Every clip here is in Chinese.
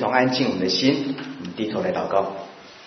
同安静我们的心，我们低头来祷告。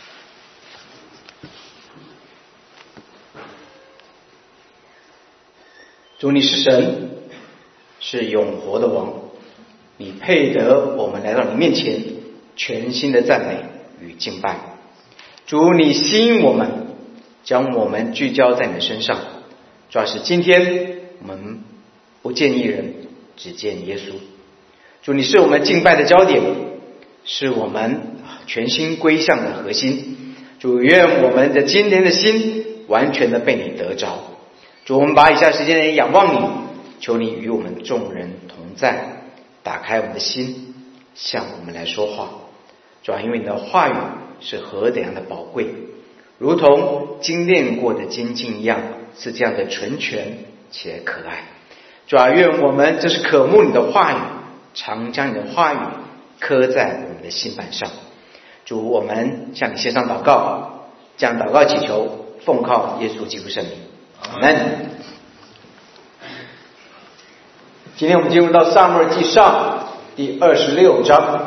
主，你是神，是永活的王，你配得我们来到你面前全心的赞美与敬拜。主，你吸引我们，将我们聚焦在你的身上。主要是今天我们不见一人，只见耶稣。主，你是我们敬拜的焦点，是我们全心归向的核心。主，愿我们的今天的心完全的被你得着。主，我们把以下时间来仰望你，求你与我们众人同在，打开我们的心，向我们来说话。主啊，因为你的话语是何等样的宝贵，如同精炼过的金镜一样，是这样的纯全且可爱。主啊，愿我们这是渴慕你的话语，常将你的话语刻在我们的心板上。主，我们向你献上祷告，将祷告祈求，奉靠耶稣基督圣名。阿们。今天我们进入到撒母耳记上第26章。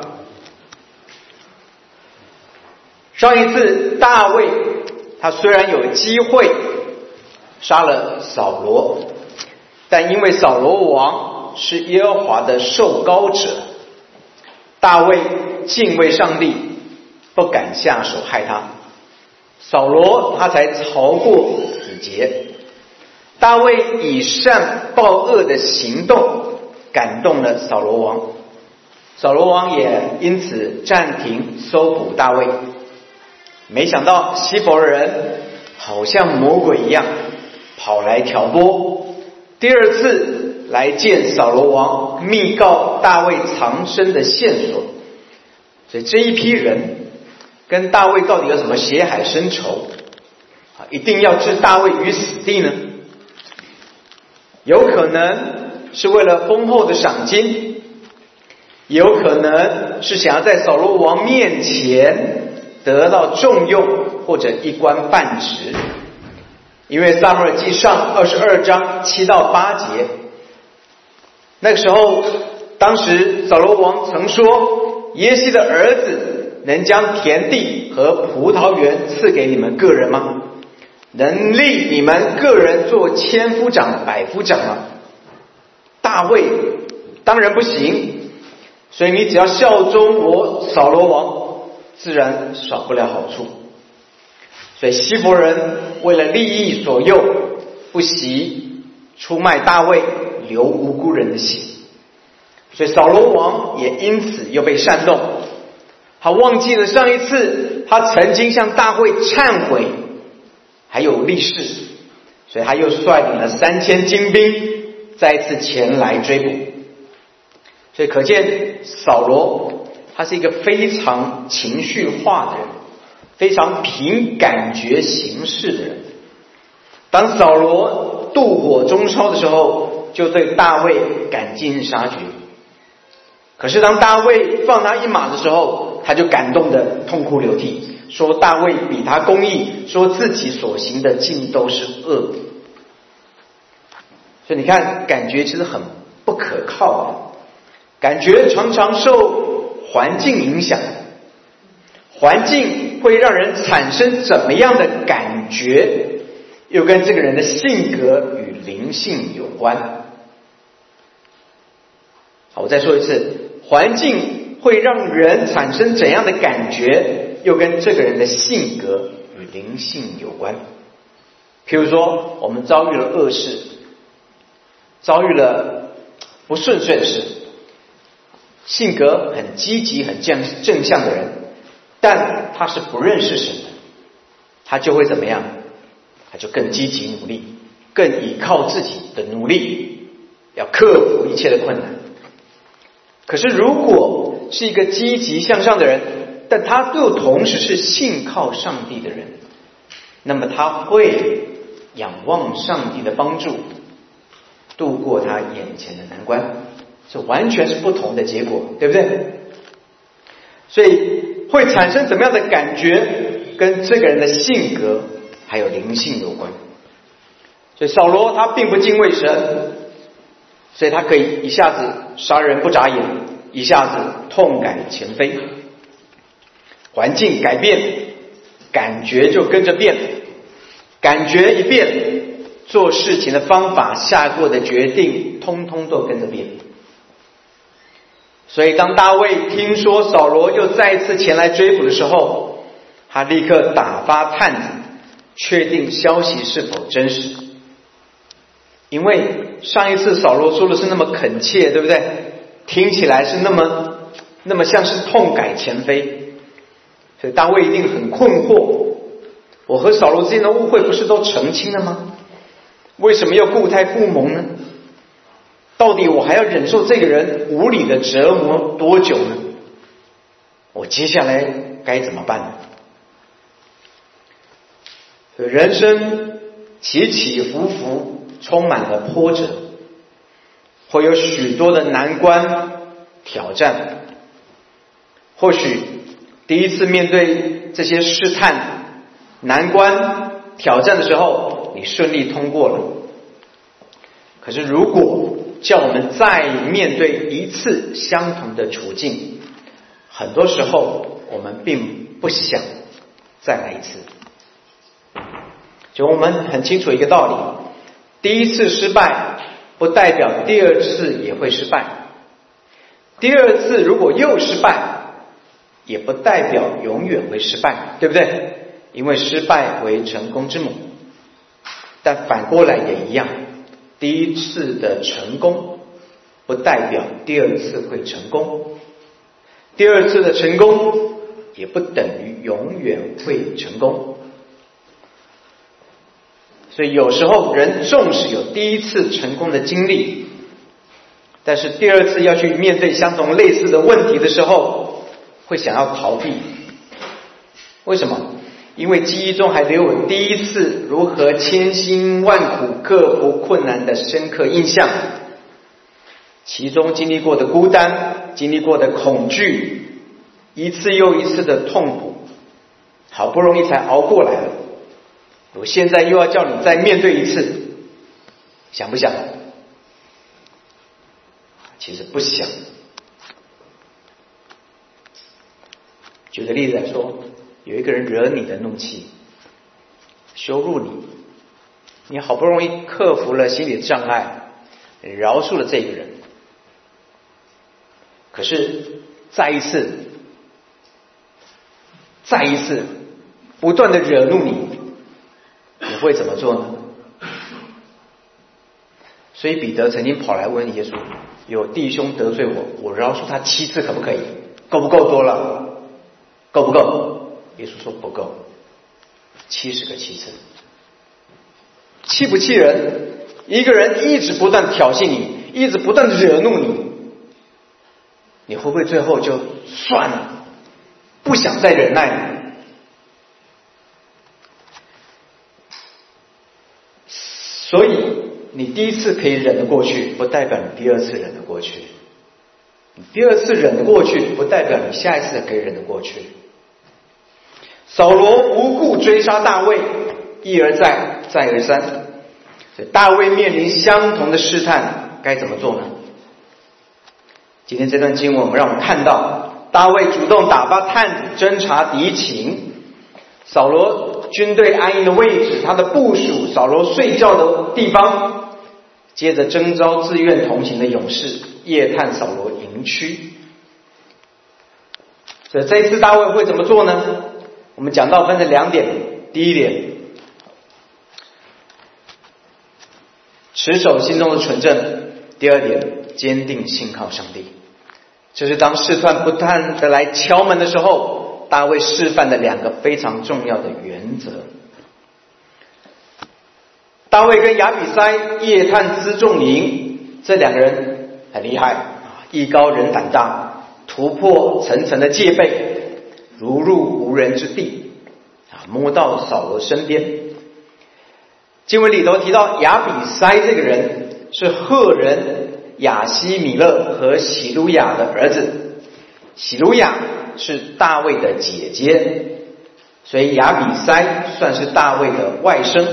上一次大卫他虽然有机会杀了扫罗，但因为扫罗王是耶和华的受膏者，大卫敬畏上帝，不敢下手害他，扫罗他才逃过死劫。大卫以善报恶的行动感动了扫罗王，扫罗王也因此暂停搜捕大卫。没想到西弗人好像魔鬼一样跑来挑拨，第二次来见扫罗王，密告大卫藏身的线索。所以这一批人跟大卫到底有什么血海深仇一定要置大卫于死地呢？有可能是为了丰厚的赏金，也有可能是想要在扫罗王面前得到重用或者一官半职。因为撒母耳记上22章7到8节，那个时候当时扫罗王曾说，耶西的儿子能将田地和葡萄园赐给你们个人吗？能立你们个人做千夫长百夫长吗？大卫当然不行，所以你只要效忠我扫罗王，自然少不了好处。所以西弗人为了利益所诱，不惜出卖大卫，流无辜人的血。所以扫罗王也因此又被煽动，他忘记了上一次他曾经向大卫忏悔还有立誓，所以他又率领了3000精兵再一次前来追捕。所以可见扫罗他是一个非常情绪化的人，非常凭感觉行事的人。当扫罗妒火中烧的时候，就对大卫赶尽杀绝。可是当大卫放他一马的时候，他就感动的痛哭流涕，说大卫比他公义，说自己所行的尽都是恶。所以你看，感觉其实很不可靠的，感觉常常受环境影响，环境会让人产生怎么样的感觉，又跟这个人的性格与灵性有关。好，我再说一次，环境会让人产生怎样的感觉，又跟这个人的性格与灵性有关。譬如说，我们遭遇了恶事，遭遇了不顺遂的事，性格很积极很正向的人，但他是不认识神的，他就会怎么样？他就更积极努力，更依靠自己的努力，要克服一切的困难。可是如果是一个积极向上的人，但他又同时是信靠上帝的人，那么他会仰望上帝的帮助，度过他眼前的难关。这完全是不同的结果，对不对？所以会产生怎么样的感觉，跟这个人的性格还有灵性有关。所以扫罗他并不敬畏神，所以他可以一下子杀人不眨眼， 一下子痛改前非，环境改变，感觉就跟着变，感觉一变，做事情的方法、下过的决定，通通都跟着变。所以当大卫听说扫罗又再次前来追捕的时候，他立刻打发探子，确定消息是否真实。因为上一次扫罗说的是那么恳切，对不对？听起来是那么像是痛改前非，所以大卫一定很困惑，我和扫罗之间的误会不是都澄清了吗？为什么要故态复萌呢？到底我还要忍受这个人无理的折磨多久呢？我接下来该怎么办呢？人生起起伏伏，充满了波折，会有许多的难关挑战。或许第一次面对这些试探、难关、挑战的时候，你顺利通过了。可是如果叫我们再面对一次相同的处境，很多时候我们并不想再来一次。就我们很清楚一个道理，第一次失败不代表第二次也会失败，第二次如果又失败也不代表永远会失败，对不对？因为失败为成功之母。但反过来也一样，第一次的成功不代表第二次会成功，第二次的成功也不等于永远会成功。所以有时候人纵使有第一次成功的经历，但是第二次要去面对相同类似的问题的时候，会想要逃避。为什么？因为记忆中还留有第一次如何千辛万苦克服困难的深刻印象，其中经历过的孤单，经历过的恐惧，一次又一次的痛苦，好不容易才熬过来了，我现在又要叫你再面对一次，想不想？其实不想。举个例子来说，有一个人惹你的怒气，羞辱你，你好不容易克服了心理障碍，饶恕了这个人，可是再一次不断的惹怒你，你会怎么做呢？所以彼得曾经跑来问耶稣，有弟兄得罪我，我饶恕他7次可不可以？够不够多了？够不够？耶稣说不够，70个7次。气不气人？一个人一直不断挑衅你，一直不断惹怒你，你会不会最后就算了，不想再忍耐了？所以你第一次可以忍得过去，不代表你第二次忍得过去；你第二次忍得过去，不代表你下一次可以忍得过去。扫罗无故追杀大卫，一而再，再而三，所以大卫面临相同的试探，该怎么做呢？今天这段经文，让我们看到大卫主动打发探子侦察敌情，扫罗军队安营的位置，他的部署，扫罗睡觉的地方，接着征召自愿同行的勇士，夜探扫罗营区。所以这一次大卫会怎么做呢？我们讲到分成2点，第一点，持守心中的纯正；第二点，坚定信靠上帝。这是当试探不断的来敲门的时候，大卫示范的2个非常重要的原则。大卫跟亚比筛夜探辎重营，这2个人很厉害，艺高人胆大，突破层层的戒备，如入无人之地，摸到扫罗身边。经文里头提到亚比筛这个人是赫人亚希米勒和喜鲁雅的儿子，喜鲁雅是大卫的姐姐，所以亚比筛算是大卫的外甥。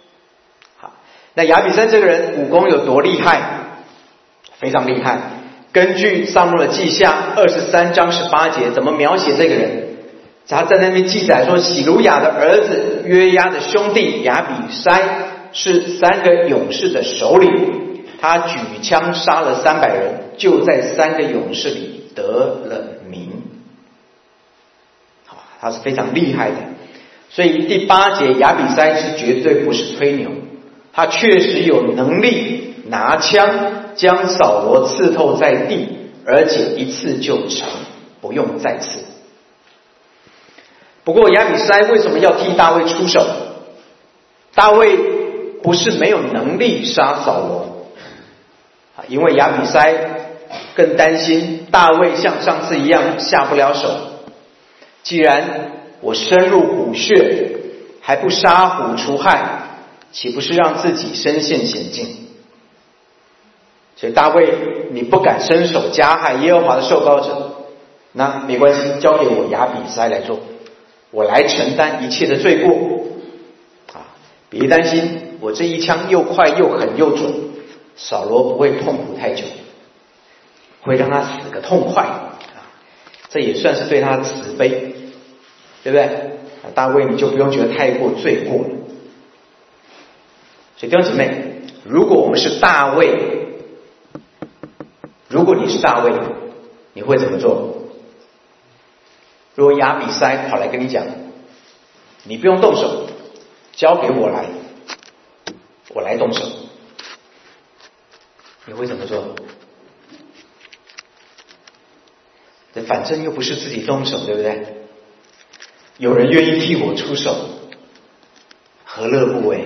好，那亚比筛这个人武功有多厉害？非常厉害， 根据撒母耳记下23章18节，怎么描写这个人？他在那边记载说，喜鲁雅的儿子约押的兄弟亚比筛是3个勇士的首领，他举枪杀了300人，就在3个勇士里得了名。他是非常厉害的。所以第8节，亚比筛是绝对不是吹牛，他确实有能力拿枪将扫罗刺透在地，而且一次就成，不用再刺。不过亚比筛为什么要替大卫出手？大卫不是没有能力杀扫罗，因为亚比筛更担心大卫像上次一样下不了手。既然我深入虎穴，还不杀虎除害，岂不是让自己身陷险境？所以大卫，你不敢伸手加害耶和华的受膏者，那没关系，交给我亚比筛来做，我来承担一切的罪过。别担心，我这一枪又快又狠又准，扫罗不会痛苦太久，会让他死个痛快。这也算是对他的慈悲，对不对？大卫你就不用觉得太过罪过了。所以弟兄姐妹，如果我们是大卫，如果你是大卫，你会怎么做？如果亚比筛跑来跟你讲，你不用动手，交给我来，我来动手，你会怎么做？反正又不是自己动手，对不对？有人愿意替我出手，何乐不为？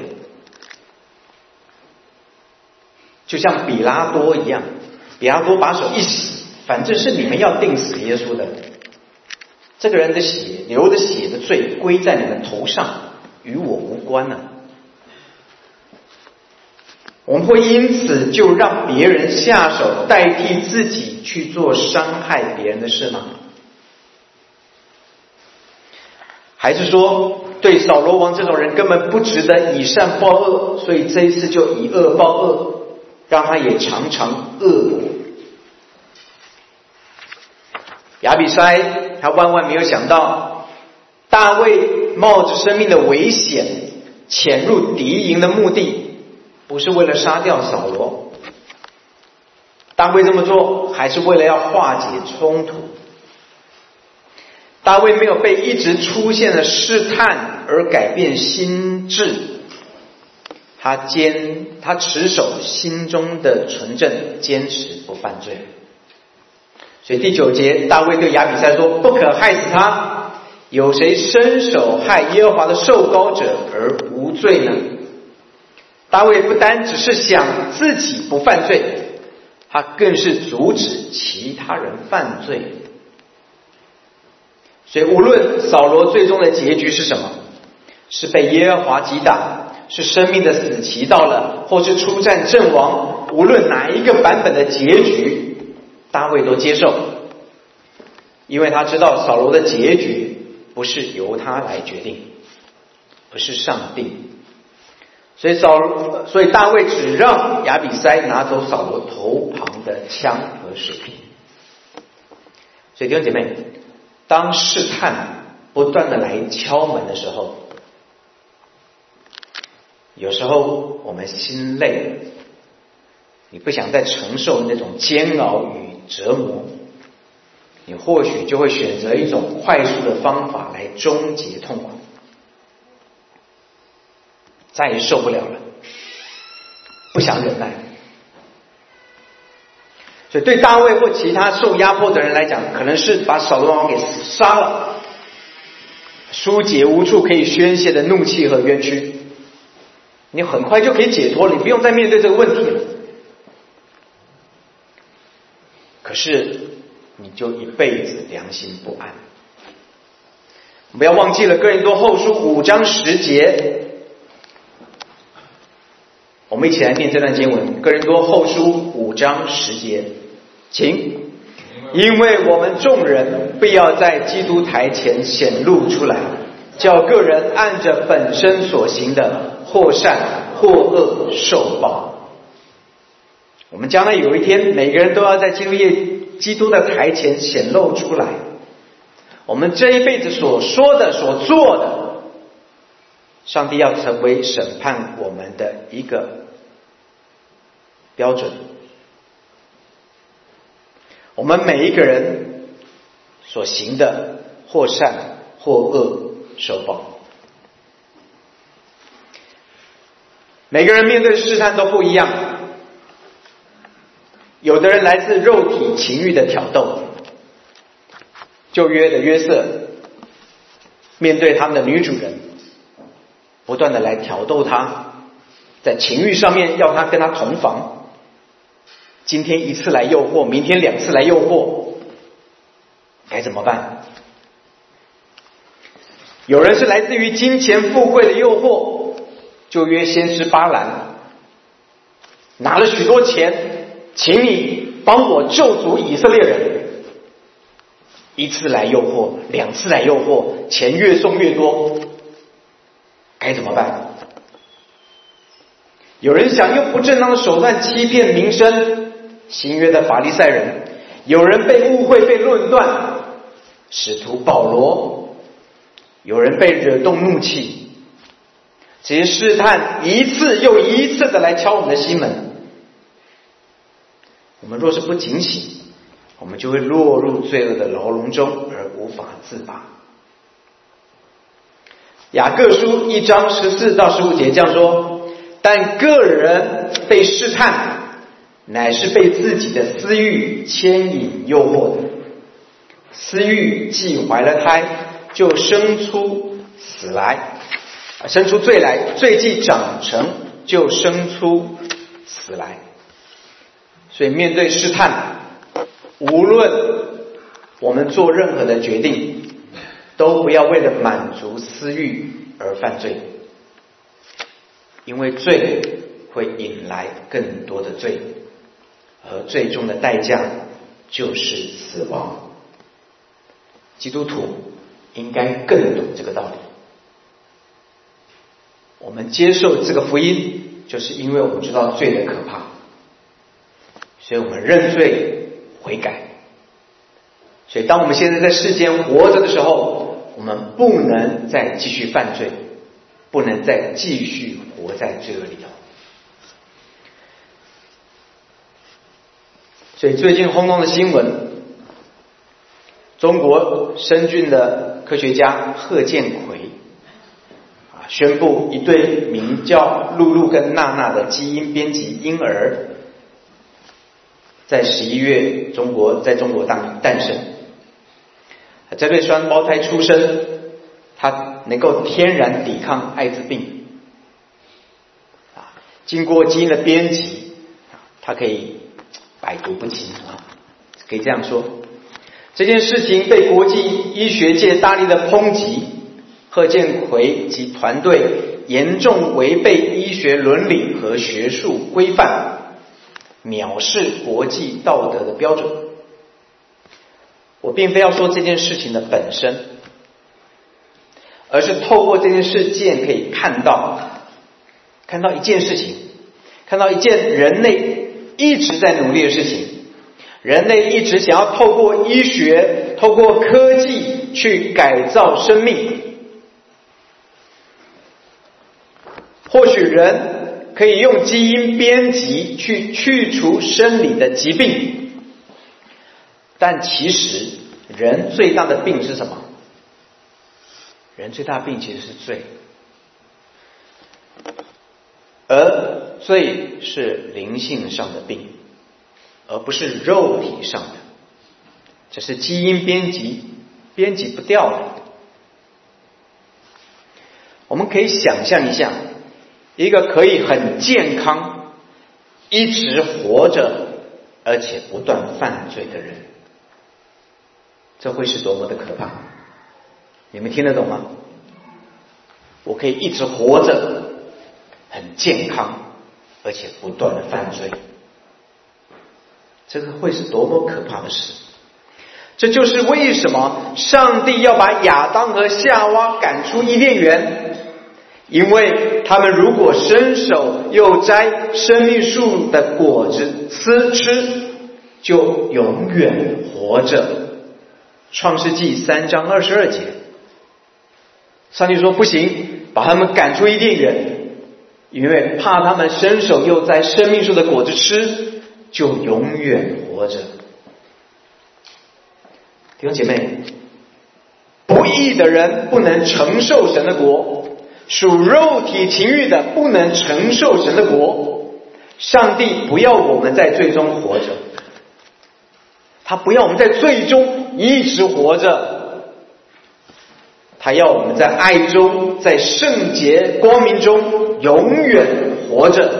就像比拉多一样，比拉多把手一洗，反正是你们要定死耶稣的，这个人的血流的血的罪归在你们头上，与我无关啊。我们会因此就让别人下手，代替自己去做伤害别人的事吗？还是说，对扫罗王这种人根本不值得以善报恶，所以这一次就以恶报恶，让他也尝尝恶果？亚比筛他万万没有想到，大卫冒着生命的危险潜入敌营的目的不是为了杀掉扫罗，大卫这么做还是为了要化解冲突。大卫没有被一直出现的试探而改变心智，他持守心中的纯正，坚持不犯罪。所以第9节，大卫对亚比筛说：不可害死他，有谁伸手害耶和华的受膏者而无罪呢？大卫不单只是想自己不犯罪，他更是阻止其他人犯罪。所以无论扫罗最终的结局是什么，是被耶和华击打，是生命的死期到了，或是出战阵亡，无论哪一个版本的结局，大卫都接受，因为他知道扫罗的结局不是由他来决定，不是上帝。所以大卫只让亚比筛拿走扫罗头旁的枪和水瓶。所以弟兄姐妹，当试探不断的来敲门的时候，有时候我们心累了，你不想再承受那种煎熬与折磨，你或许就会选择一种快速的方法来终结痛苦，再也受不了了，不想忍耐。所以对大卫或其他受压迫的人来讲，可能是把扫罗王给杀了，疏解无处可以宣泄的怒气和冤屈，你很快就可以解脱了，你不用再面对这个问题了。可是你就一辈子良心不安。不要忘记了哥林多后书5章10节，我们一起来念这段经文。哥林多后书5章10节，请。因为我们众人必要在基督台前显露出来，叫个人按着本身所行的或善或恶受报。 我们将来有一天，每个人都要在基督的台前显露出来。我们这一辈子所说的、所做的，上帝要成为审判我们的一个标准。我们每一个人所行的，或善或恶，受报。每个人面对的试探都不一样。有的人来自肉体情欲的挑逗，旧约的约瑟面对他们的女主人，不断的来挑逗他，在情欲上面要他跟他同房，今天一次来诱惑，明天2次来诱惑，该怎么办？有人是来自于金钱富贵的诱惑，旧约先知巴兰拿了许多钱，请你帮我救赎以色列人，1次来诱惑，2次来诱惑，钱越送越多，该怎么办？有人想用不正当的手段欺骗民生，新约的法利赛人；有人被误会被论断，使徒保罗；有人被惹动怒气。这些试探一次又一次的来敲我们的心门，我们若是不警醒，我们就会落入罪恶的牢笼中而无法自拔。雅各书1章14到15节这样说：但个人被试探，乃是被自己的私欲牵引诱惑的。私欲既怀了胎，就生出死来，生出罪来；罪既长成，就生出死来。所以面对试探，无论我们做任何的决定，都不要为了满足私欲而犯罪，因为罪会引来更多的罪，而最终的代价就是死亡。基督徒应该更懂这个道理。我们接受这个福音，就是因为我们知道罪的可怕，所以我们认罪悔改。所以当我们现在在世间活着的时候，我们不能再继续犯罪，不能再继续活在罪恶里头。所以最近轰动的新闻，中国深圳的科学家贺建奎宣布一对名叫露露跟娜娜的基因编辑婴儿在11月在中国诞生。这对双胞胎出生，它能够天然抵抗艾滋病，经过基因的编辑，它可以百毒不侵，可以这样说。这件事情被国际医学界大力的抨击，贺建奎及团队严重违背医学伦理和学术规范，藐视国际道德的标准。我并非要说这件事情的本身，而是透过这件事件可以看到一件事情，看到一件人类一直在努力的事情。人类一直想要透过医学，透过科技去改造生命。或许人可以用基因编辑去去除生理的疾病，但其实人最大的病是什么？人最大的病其实是罪，而罪是灵性上的病，而不是肉体上的，这是基因编辑不掉的。我们可以想象一下，一个可以很健康一直活着而且不断犯罪的人，这会是多么的可怕。你们听得懂吗？我可以一直活着很健康而且不断的犯罪，这个会是多么可怕的事。这就是为什么上帝要把亚当和夏娃赶出伊甸园， 因为他们如果伸手又摘生命树的果子吃，就永远活着。创世纪3章22节，上帝说不行，把他们赶出伊甸园，因为怕他们伸手又摘生命树的果子吃，就永远活着。弟兄姐妹，不义的人不能承受神的国，属肉体情欲的不能承受神的国。上帝不要我们在罪中活着，他不要我们在罪中一直活着，他要我们在爱中，在圣洁光明中永远活着。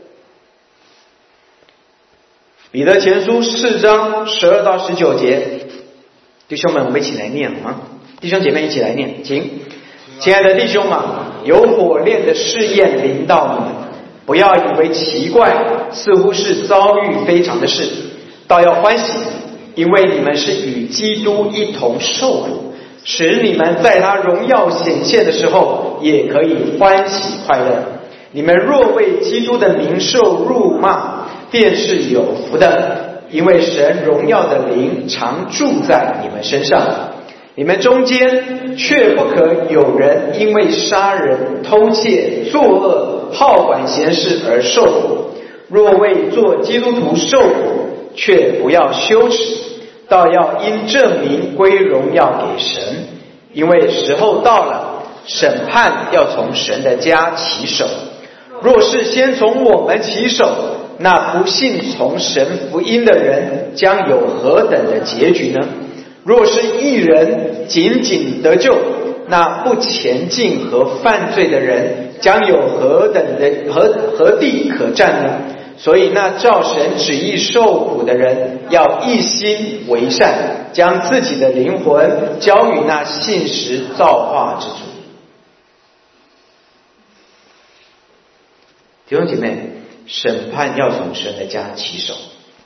彼得前书4章12到19节，弟兄们，我们一起来念好吗？弟兄姐妹一起来念，请。亲爱的弟兄啊，有火炼的试验临到你们，不要以为奇怪，似乎是遭遇非常的事，倒要欢喜，因为你们是与基督一同受苦，使你们在他荣耀显现的时候也可以欢喜快乐。你们若为基督的名受辱骂，便是有福的，因为神荣耀的灵常住在你们身上。你们中间却不可有人因为杀人、偷窃、作恶、好管闲事而受苦。若为做基督徒受苦，却不要羞耻，倒要因证明归荣耀给神。因为时候到了，审判要从神的家起手。若是先从我们起手，那不信从神福音的人将有何等的结局呢？若是义人仅仅得救，那不前进和犯罪的人将有何地可站呢？所以那照神旨意受苦的人，要一心为善，将自己的灵魂交与那信实造化之主。弟兄姐妹，审判要从神的家起手。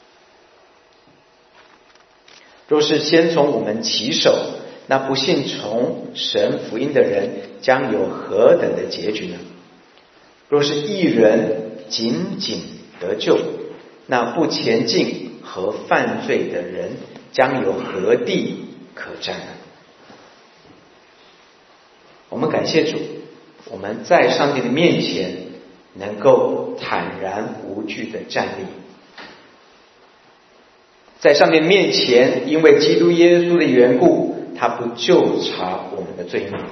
若是先从我们起手，那不信从神福音的人将有何等的结局呢？若是义人仅仅得救，那不前进和犯罪的人将有何地可站呢？我们感谢主，我们在上帝的面前能够坦然无惧的站立，在上帝面前，因为基督耶稣的缘故，他不究察我们的罪孽。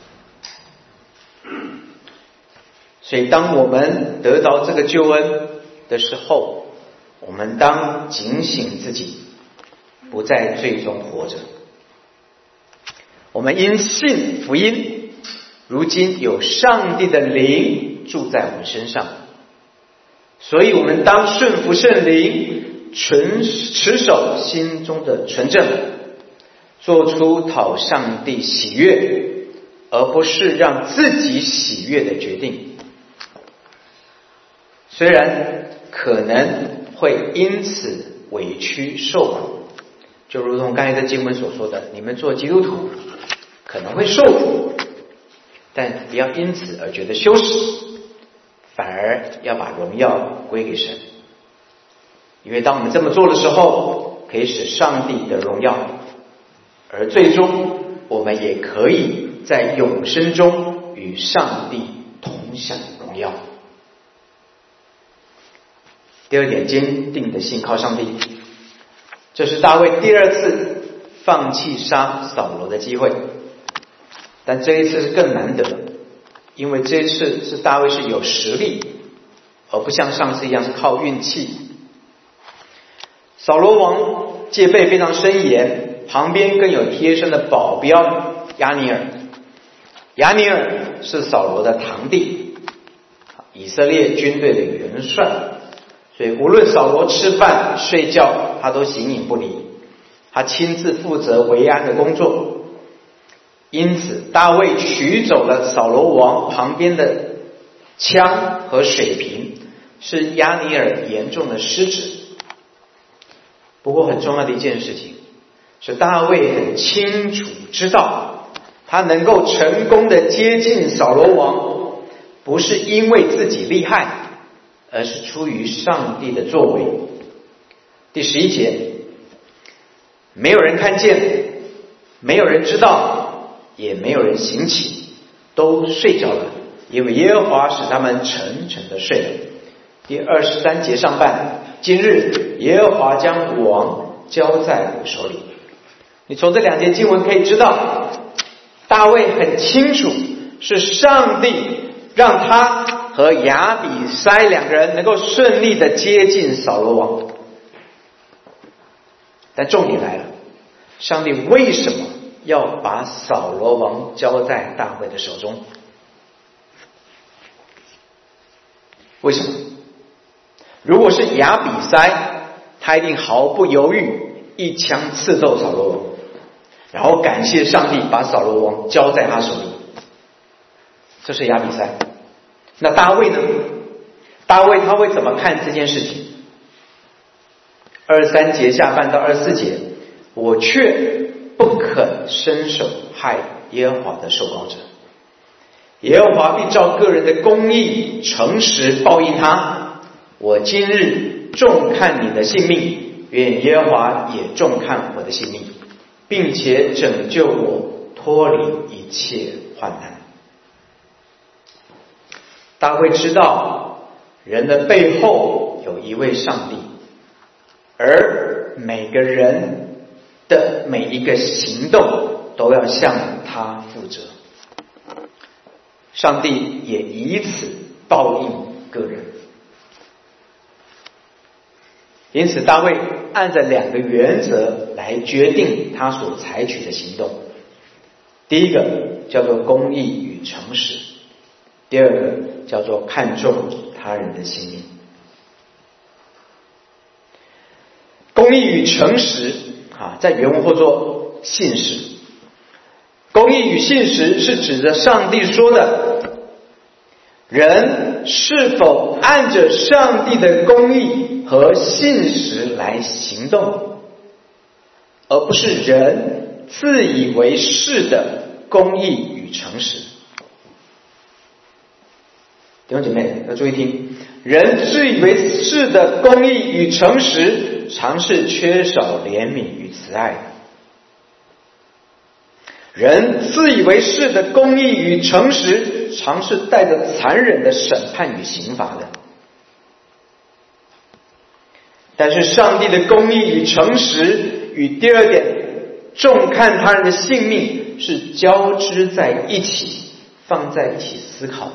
所以当我们得到这个救恩的时候，我们当警醒自己，不在罪中活着。我们因信福音，如今有上帝的灵住在我们身上，所以我们当顺服圣灵，持守心中的纯正，做出讨上帝喜悦，而不是让自己喜悦的决定。虽然可能会因此委屈受苦，就如同刚才的经文所说的，你们做基督徒可能会受苦，但不要因此而觉得羞耻，反而要把荣耀归给神。因为当我们这么做的时候，可以使上帝的荣耀，而最终我们也可以在永生中与上帝同享荣耀。第二点，坚定的信靠上帝。这是大卫第二次放弃杀扫罗的机会，但这一次是更难得，因为这一次是大卫是有实力，而不像上次一样是靠运气。扫罗王戒备非常森严，旁边更有贴身的保镖押尼尔。押尼尔是扫罗的堂弟，以色列军队的元帅，所以无论扫罗吃饭睡觉，他都形影不离，他亲自负责维安的工作。因此大卫取走了扫罗王旁边的枪和水瓶，是押尼尔严重的失职。不过很重要的一件事情是，大卫很清楚知道，他能够成功的接近扫罗王， 不是因为自己厉害，而是出于上帝的作为。第11节，没有人看见，没有人知道，也没有人醒起，都睡着了，因为耶和华使他们沉沉的睡了。第23节上半，今日耶和华将王交在我手里。你从这2节经文可以知道，大卫很清楚是上帝让他和亚比筛2个人能够顺利的接近扫罗王。但重点来了，上帝为什么要把扫罗王交在大卫的手中？为什么？如果是亚比筛，他一定毫不犹豫一枪刺透扫罗王，然后感谢上帝把扫罗王交在他手里。这是亚比筛。那大卫呢？大卫他会怎么看这件事情？23节下半到24节，我却不肯伸手害耶和华的受膏者，耶和华必照个人的公义诚实报应他。我今日重看你的性命，愿耶和华也重看我的性命，并且拯救我脱离一切患难。大卫知道人的背后有一位上帝，而每个人的每一个行动都要向他负责，上帝也以此报应个人。因此大卫按着2个原则来决定他所采取的行动。第一个叫做公义与诚实，第二个叫做看重他人的性命。公义与诚实在原文或作信实。公义与信实是指着上帝说的人是否按着上帝的公义和信实来行动，而不是人自以为是的公义与诚实。弟兄姐妹要注意听，人自以为是的公义与诚实常是缺少怜悯与慈爱，人自以为是的公义与诚实常是带着残忍的审判与刑罚的。但是上帝的公义与诚实与第二点重看他人的性命是交织在一起，放在一起思考的，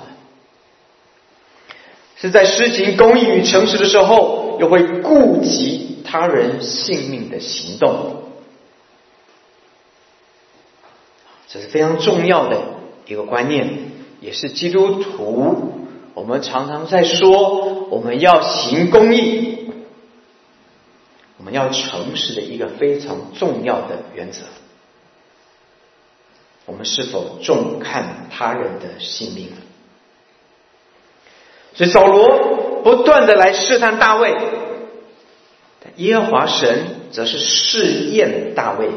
是在施行公义与诚实的时候又会顾及他人性命的行动。这是非常重要的一个观念，也是基督徒我们常常在说我们要行公义，我们要诚实的一个非常重要的原则。我们是否重看他人的性命？所以扫罗不断的来试探大卫，但耶和华神则是试验大卫。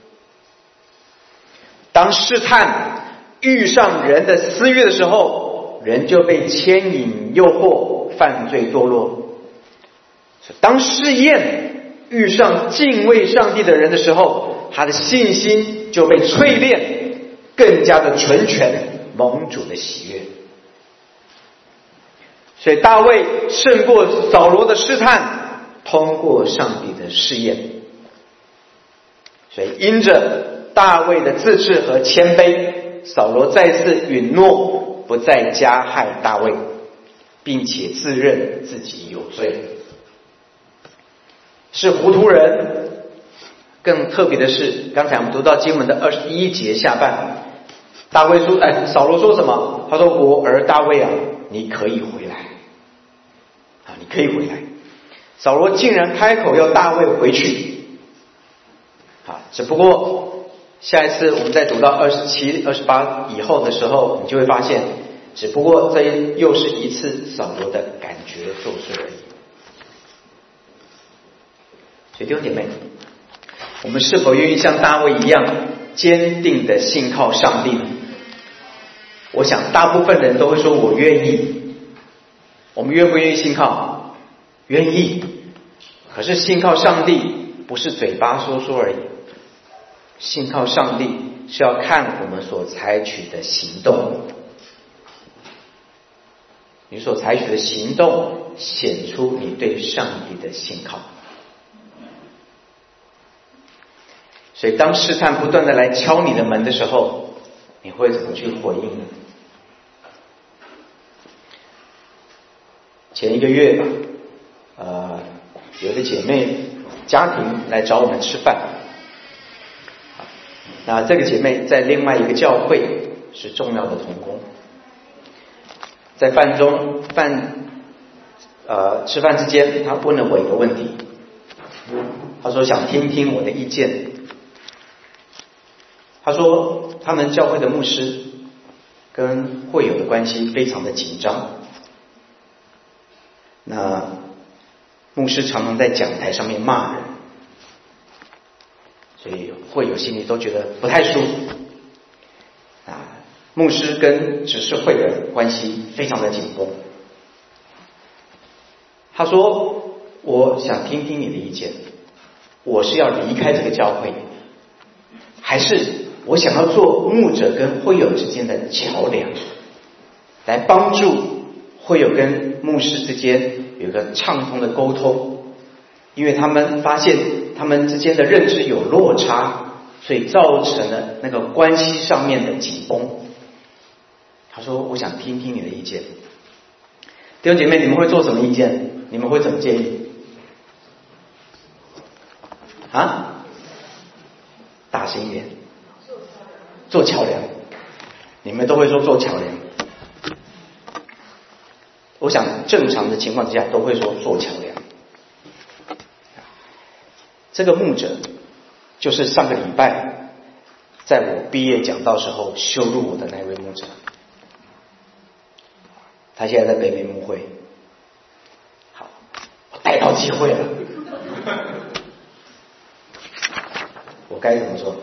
当试探遇上人的私欲的时候，人就被牵引诱惑，犯罪堕落。当试验遇上敬畏上帝的人的时候，他的信心就被淬炼，更加的纯全，蒙主的喜悦。所以大卫胜过扫罗的试探，通过上帝的试验。所以因着大卫的自制和谦卑，扫罗再次允诺不再加害大卫，并且自认自己有罪，是糊涂人。更特别的是，刚才我们读到经文的21节下半，大卫说，扫罗说什么？他说：“我儿大卫啊，你可以回来你可以回来。”扫罗竟然开口要大卫回去只不过下一次我们在读到27、28以后的时候，你就会发现，只不过这又是一次扫罗的感觉作祟而已。所以弟兄姐妹，我们是否愿意像大卫一样坚定的信靠上帝呢？ 我想大部分人都会说我愿意。我们愿不愿意信靠？愿意。可是信靠上帝不是嘴巴说说而已，信靠上帝是要看我们所采取的行动。你所采取的行动显出你对上帝的信靠。所以当试探不断的来敲你的门的时候，你会怎么去回应呢？前一个月有一个姐妹家庭来找我们吃饭，那这个姐妹在另外一个教会是重要的同工。在吃饭之间，她问了我一个问题，她说想听听我的意见。她说他们教会的牧师跟会友的关系非常的紧张，那牧师常常在讲台上面骂人，所以会友心里都觉得不太舒服。牧师跟执事会的关系非常的紧绷。他说我想听听你的意见，我是要离开这个教会，还是我想要做牧者跟会友之间的桥梁，来帮助会友跟牧师之间有一个畅通的沟通，因为他们发现他们之间的认知有落差，所以造成了那个关系上面的紧绷。他说我想听听你的意见。弟兄姐妹，你们会做什么意见？你们会怎么建议？大声一点。做桥梁。你们都会说做桥梁。我想正常的情况之下都会说做桥梁。这个牧者就是上个礼拜在我毕业讲道时候羞辱我的那位牧者。他现在在北美牧会。好，我逮到机会了。我该怎么说？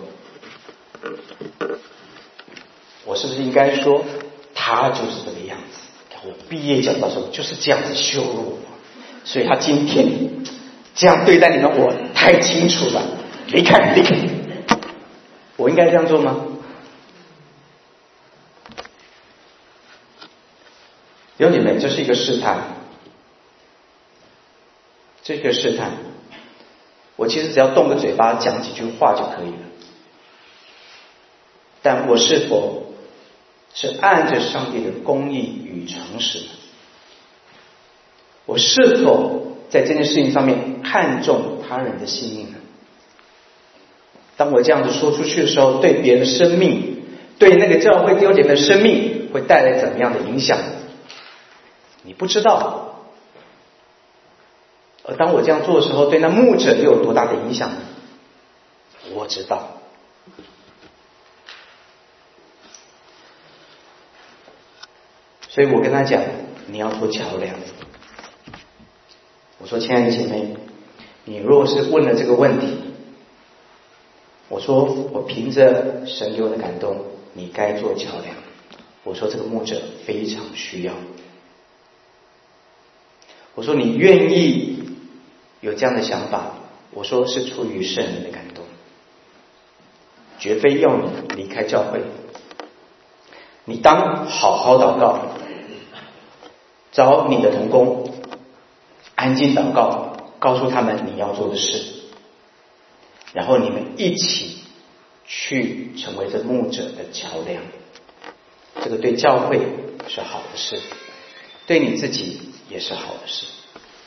我是不是应该说他就是这个样子？我毕业讲道时候就是这样子羞辱我，所以他今天这样对待你们，我太清楚了。离开，离开。我应该这样做吗？弟兄姐妹，这是一个试探。这个试探，我其实只要动个嘴巴讲几句话就可以了。但我是否是按着上帝的公义与诚实呢？我是否在这件事情上面看重他人的性命呢？当我这样子说出去的时候，对别人的生命，对那个教会弟兄姐妹的生命会带来怎么样的影响？你不知道。而当我这样做的时候，对那牧者又有多大的影响呢？我知道。所以我跟他讲，你要做桥梁。我说，亲爱的姐妹，你若是问了这个问题，我说我凭着神给我的感动，你该做桥梁。我说这个牧者非常需要。我说你愿意有这样的想法，我说是出于圣灵的感动，绝非要你离开教会。你当好好祷告，找你的同工安静祷告，告诉他们你要做的事，然后你们一起去成为这牧者的桥梁。这个对教会是好的事，对你自己也是好的事。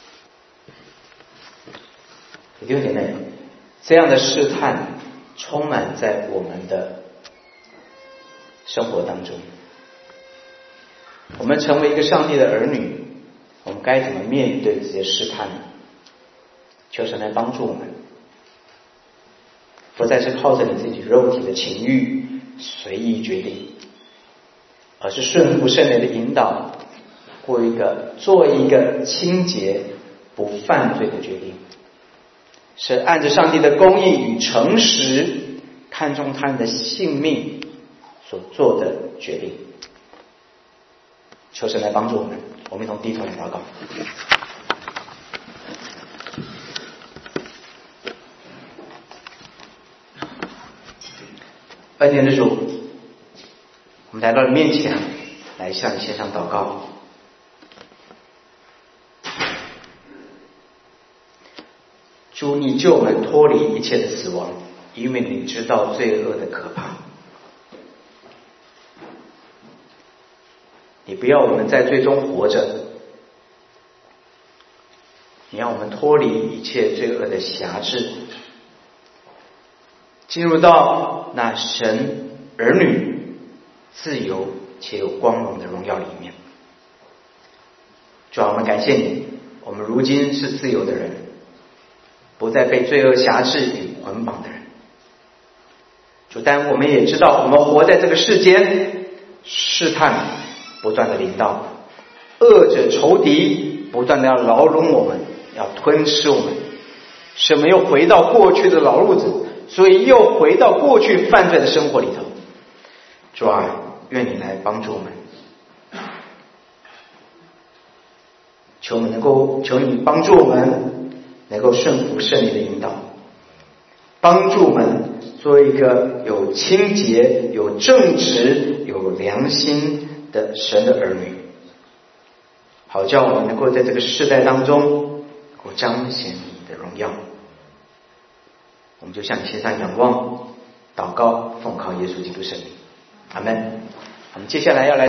弟兄姐妹，这样的试探充满在我们的生活当中。我们成为一个上帝的儿女，我们该怎么面对这些试探呢？求神来帮助我们，不再是靠着你自己肉体的情欲随意决定，而是顺服圣灵的引导，做一个清洁不犯罪的决定，是按着上帝的公义与诚实，看重他人的性命所做的决定。 求神来帮助我们，我们一同低头来祷告。恩典的主，我们来到你面前，来向你献上祷告。主，你救我们脱离一切的死亡，因为你知道罪恶的可怕。你不要我们在罪中活着，你让我们脱离一切罪恶的辖制，进入到那神儿女自由且有光荣的荣耀里面。主啊，我们感谢你，我们如今是自由的人，不再被罪恶辖制与捆绑的人。主，但我们也知道，我们活在这个世间，试探不断的临到，恶者仇敌不断的要牢笼我们，要吞噬我们，使我们又回到过去的老路子，所以又回到过去犯罪的生活里头。主啊，愿你来帮助我们，求你帮助我们能够顺服圣灵的引导，帮助我们做一个有清洁、有正直、有良心的神的儿女，好叫我们能够在这个世代当中能够彰显你的荣耀。我们就向你献上仰望、祷告，奉靠耶稣基督圣名，阿们。我们接下来要来